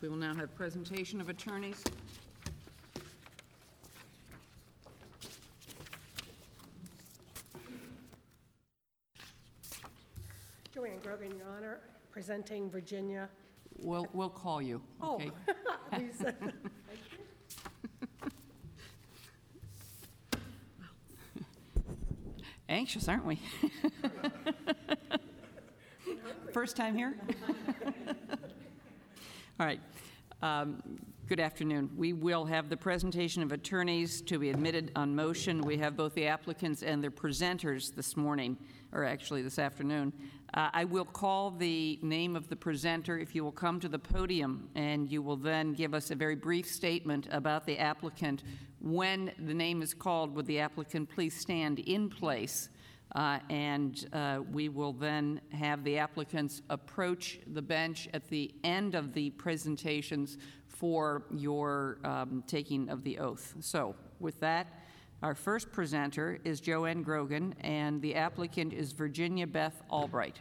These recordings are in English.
We will now have presentation of attorneys. Joanne Grogan, Your Honor, presenting Virginia. We'll call you. Okay. Oh, Lisa. Anxious, aren't we? First time here? All right. Good afternoon. We will have the presentation of attorneys to be admitted on motion. We have both the applicants and their presenters this morning, or actually this afternoon. I will call the name of the presenter if you will come to the podium, and you will then give us a very brief statement about the applicant. When the name is called, would the applicant please stand in place? We will then have the applicants approach the bench at the end of the presentations for your taking of the oath. So with that, our first presenter is Joanne Grogan, and the applicant is Virginia Beth Albright.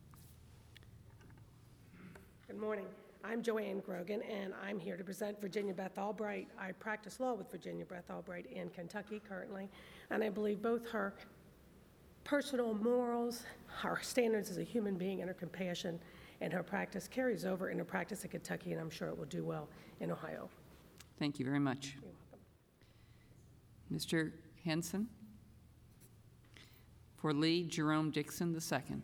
Good morning. I'm Joanne Grogan, and I'm here to present Virginia Beth Albright. I practice law with Virginia Beth Albright in Kentucky currently, and I believe both her personal morals, her standards as a human being, and her compassion and her practice carries over in her practice in Kentucky, and I'm sure it will do well in Ohio. Thank you very much. You're welcome. Mr. Henson, for Lee Jerome Dixon II.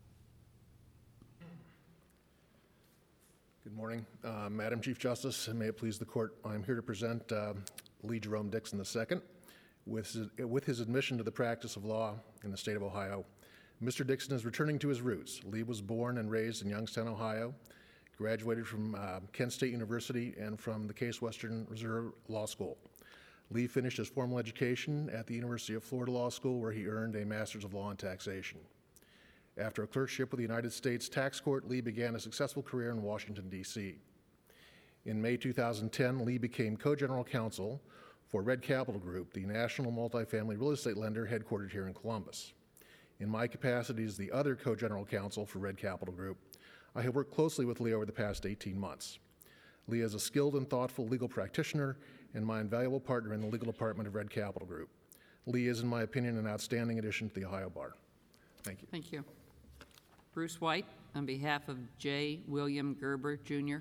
Good morning, Madam Chief Justice, and may it please the court, I'm here to present Lee Jerome Dixon II. With his admission to the practice of law in the state of Ohio, Mr. Dixon is returning to his roots. Lee was born and raised in Youngstown, Ohio, graduated from Kent State University and from the Case Western Reserve Law School. Lee finished his formal education at the University of Florida Law School, where he earned a Master's of Law in Taxation. After a clerkship with the United States Tax Court, Lee began a successful career in Washington, D.C. In May 2010, Lee became co-general counsel for Red Capital Group, the national multifamily real estate lender headquartered here in Columbus. In my capacity as the other co-general counsel for Red Capital Group, I have worked closely with Lee over the past 18 months. Lee is a skilled and thoughtful legal practitioner and my invaluable partner in the legal department of Red Capital Group. Lee is, in my opinion, an outstanding addition to the Ohio Bar. Thank you. Thank you. Bruce White, on behalf of J. William Gerber, Jr.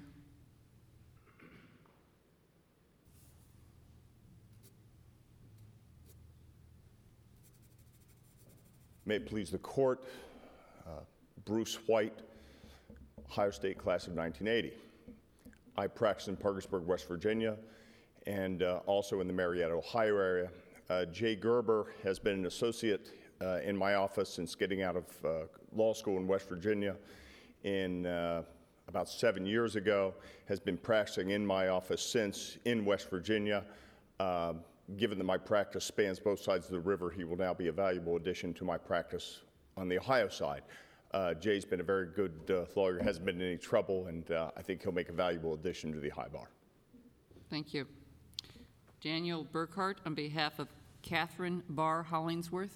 May it please the court, Bruce White, Ohio State class of 1980. I practice in Parkersburg, West Virginia, and also in the Marietta, Ohio area. Jay Gerber has been an associate in my office since getting out of law school in West Virginia about 7 years ago, has been practicing in my office since in West Virginia. Given that my practice spans both sides of the river, he will now be a valuable addition to my practice on the Ohio side. Jay's been a very good lawyer, hasn't been in any trouble, and I think he'll make a valuable addition to the Ohio Bar. Thank you. Daniel Burkhart, on behalf of Catherine Barr Hollingsworth.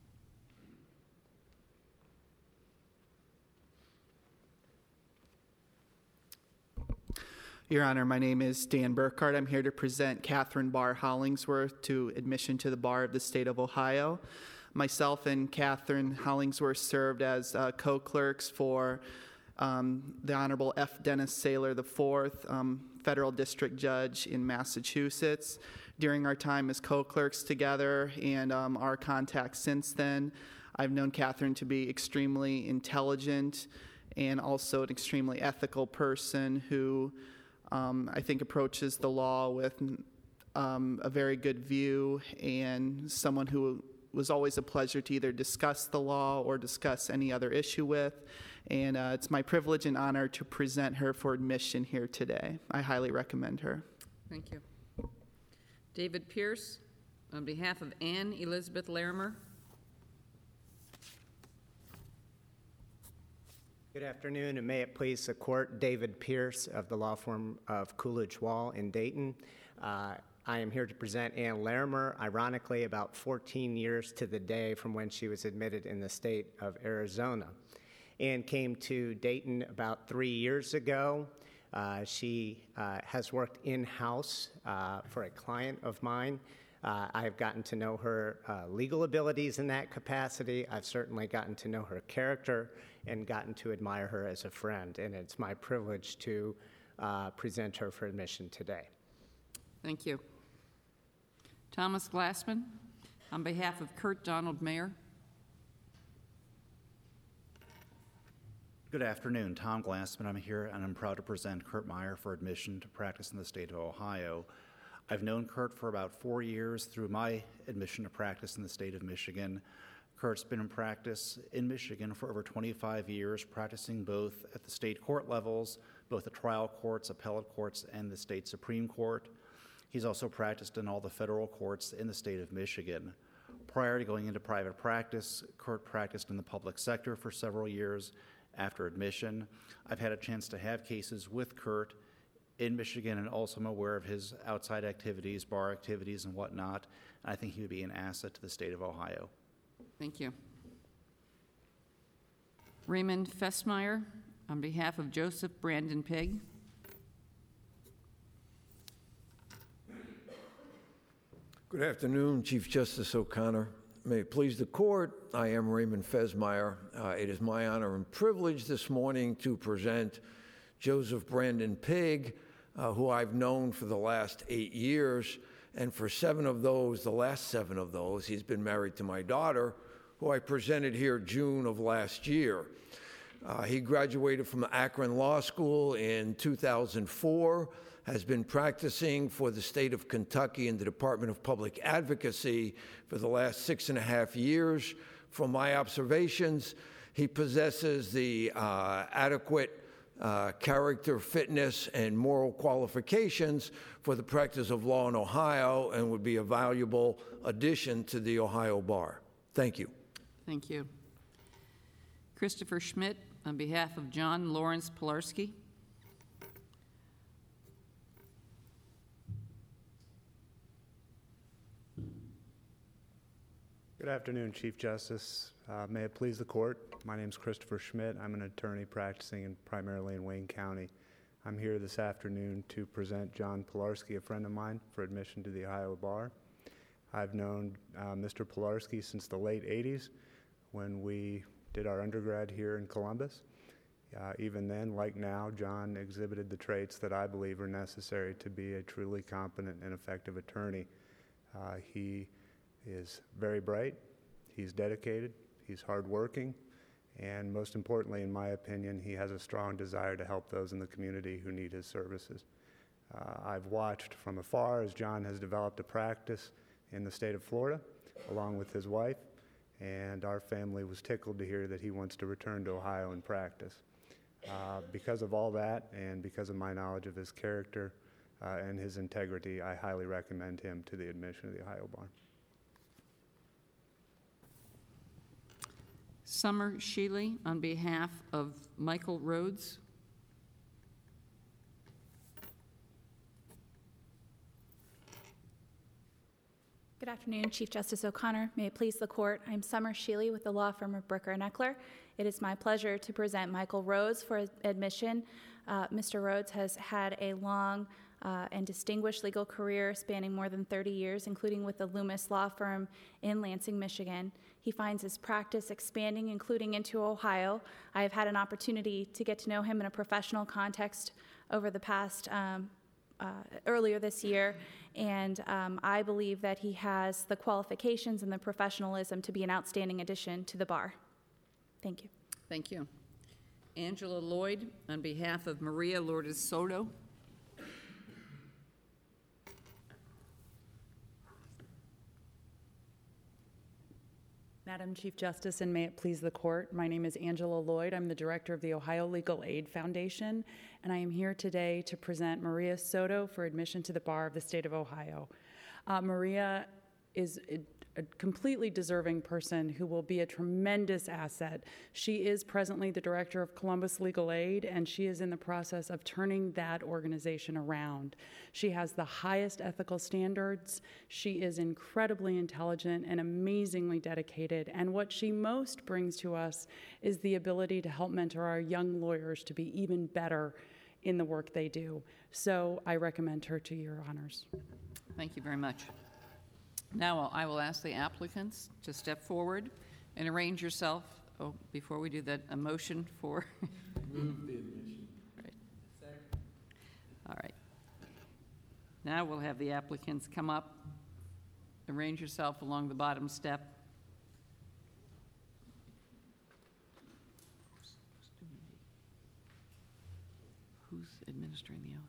Your Honor, my name is Dan Burkhart. I'm here to present Catherine Barr Hollingsworth to admission to the Bar of the State of Ohio. Myself and Catherine Hollingsworth served as co-clerks for the Honorable F. Dennis Saylor IV, Federal District Judge in Massachusetts. During our time as co-clerks together and our contacts since then, I've known Catherine to be extremely intelligent and also an extremely ethical person who I think approaches the law with a very good view, and someone who was always a pleasure to either discuss the law or discuss any other issue with. And it's my privilege and honor to present her for admission here today. I highly recommend her. Thank you. David Pierce, on behalf of Anne Elizabeth Larimer. Good afternoon, and may it please the court, David Pierce of the law firm of Coolidge Wall in Dayton. I am here to present Ann Larimer, ironically about 14 years to the day from when she was admitted in the state of Arizona. Ann came to Dayton about 3 years ago. She has worked in-house for a client of mine. I have gotten to know her legal abilities in that capacity. I've certainly gotten to know her character and gotten to admire her as a friend, and it's my privilege to present her for admission today. Thank you. Thomas Glassman, on behalf of Kurt Donald Mayer. Good afternoon. Tom Glassman. I'm here, and I'm proud to present Kurt Meyer for admission to practice in the state of Ohio. I've known Kurt for about 4 years through my admission to practice in the state of Michigan. Kurt's been in practice in Michigan for over 25 years, practicing both at the state court levels, both the trial courts, appellate courts, and the state Supreme Court. He's also practiced in all the federal courts in the state of Michigan. Prior to going into private practice, Kurt practiced in the public sector for several years. After admission, I've had a chance to have cases with Kurt in Michigan, and also am aware of his outside activities, bar activities, and whatnot. And I think he would be an asset to the state of Ohio. Thank you. Raymond Fessmeyer, on behalf of Joseph Brandon Pig. Good afternoon, Chief Justice O'Connor. May it please the court, I am Raymond Fessmeyer. It is my honor and privilege this morning to present Joseph Brandon Pig, who I've known for the last 8 years, and for the last seven of those, he's been married to my daughter, who I presented here June of last year. He graduated from Akron Law School in 2004, has been practicing for the state of Kentucky in the Department of Public Advocacy for the last 6.5 years. From my observations, he possesses the adequate character, fitness, and moral qualifications for the practice of law in Ohio and would be a valuable addition to the Ohio bar. Thank you. Thank you. Christopher Schmidt, on behalf of John Lawrence Pilarski. Good afternoon, Chief Justice. May it please the court. My name is Christopher Schmidt. I'm an attorney practicing primarily in Wayne County. I'm here this afternoon to present John Pilarski, a friend of mine, for admission to the Ohio bar. I've known Mr. Pilarski since the late 80s when we did our undergrad here in Columbus. Even then, like now, John exhibited the traits that I believe are necessary to be a truly competent and effective attorney. He is very bright, he's dedicated, he's hardworking, and most importantly, in my opinion, he has a strong desire to help those in the community who need his services. I've watched from afar as John has developed a practice in the state of Florida, along with his wife, and our family was tickled to hear that he wants to return to Ohio and practice. Because of all that, and because of my knowledge of his character and his integrity, I highly recommend him to the admission of the Ohio bar. Summer Sheely, on behalf of Michael Rhodes. Good afternoon, Chief Justice O'Connor. May it please the court, I'm Summer Sheely with the law firm of Bricker & Eckler. It is my pleasure to present Michael Rhodes for admission. Mr. Rhodes has had a long and distinguished legal career spanning more than 30 years, including with the Loomis Law Firm in Lansing, Michigan. He finds his practice expanding, including into Ohio. I have had an opportunity to get to know him in a professional context over the past earlier this year, and I believe that he has the qualifications and the professionalism to be an outstanding addition to the bar. Thank you. Thank you. Angela Lloyd, on behalf of Maria Lourdes Soto. Madam Chief Justice, and may it please the court, my name is Angela Lloyd. I'm the director of the Ohio Legal Aid Foundation, and I am here today to present Maria Soto for admission to the bar of the state of Ohio. Maria is a completely deserving person who will be a tremendous asset. She is presently the director of Columbus Legal Aid, and she is in the process of turning that organization around. She has the highest ethical standards. She is incredibly intelligent and amazingly dedicated, and what she most brings to us is the ability to help mentor our young lawyers to be even better in the work they do. So I recommend her to your honors. Thank you very much. Now I will ask the applicants to step forward and arrange yourself. Oh, before we do that, a motion for? Move the admission. Right. Second. All right. Now we'll have the applicants come up. Arrange yourself along the bottom step. Who's administering the oath?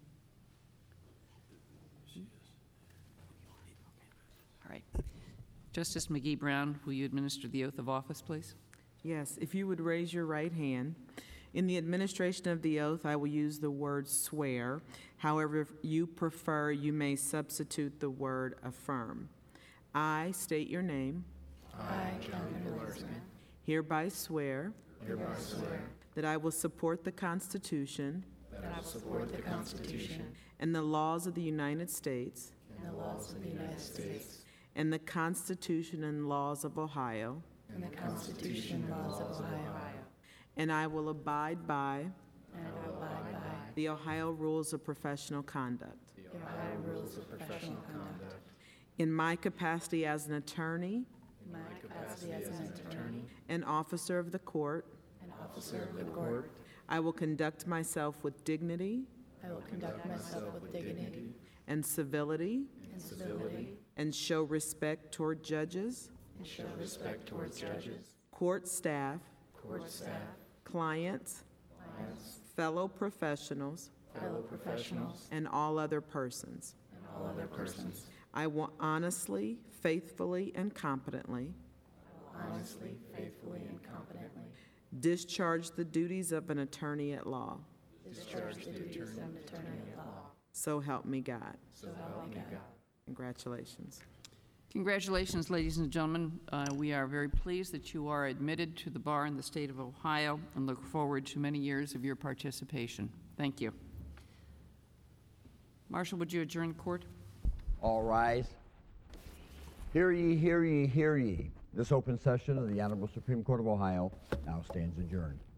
All right. Justice McGee Brown, will you administer the oath of office, please? Yes, if you would raise your right hand. In the administration of the oath, I will use the word swear. However, if you prefer, you may substitute the word affirm. I state your name. I, Catherine Pilarski. Hereby swear. Hereby swear. That I will support the Constitution. That I will support the Constitution. And the laws of the United States. And the laws of the United States. And the Constitution and laws of Ohio. And the Constitution and laws of Ohio. And I will abide by. And I will abide by. The Ohio Rules of Professional Conduct. The Ohio Rules of Professional Conduct. In my capacity as an attorney. In my capacity as an attorney. An officer of the court. An officer of the court. I will conduct myself with dignity. I will conduct myself with dignity. And civility. And civility. And show respect toward judges. And show respect towards judges. Court staff. Court staff. Clients. Clients. Fellow professionals. Fellow professionals. And all other persons. And all other persons. I will honestly, faithfully, and competently. Honestly, faithfully, and competently. Discharge the duties of an attorney at law. Discharge the duties of an attorney at law. So help me God. So help me God. Congratulations. Congratulations, ladies and gentlemen. We are very pleased that you are admitted to the bar in the state of Ohio and look forward to many years of your participation. Thank you. Marshal, would you adjourn court? All rise. Hear ye, hear ye, hear ye. This open session of the Honorable Supreme Court of Ohio now stands adjourned.